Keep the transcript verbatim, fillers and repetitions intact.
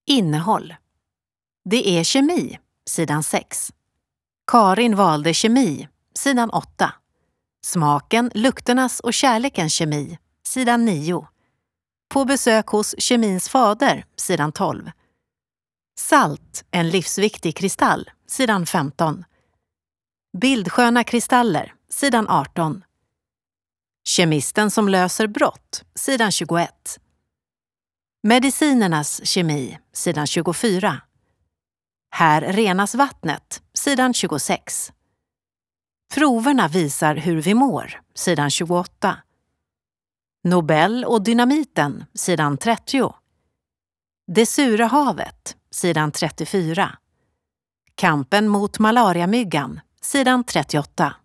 Innehåll. Det är kemi, sidan sex. Karin valde kemi, sidan åtta. Smaken, lukternas och kärlekens kemi, sidan nio. På besök hos kemins fader, sidan tolv. Salt, en livsviktig kristall, sidan femton. Bildsköna kristaller, sidan arton. Kemisten som löser brott, sidan tjugoett. Medicinernas kemi, sidan tjugofyra. Här renas vattnet, sidan tjugosex. Proverna visar hur vi mår, sidan tjugoåtta. Nobel och dynamiten, sidan trettio. Det sura havet, sidan trettiofyra. Kampen mot malariamyggan, sidan trettioåtta.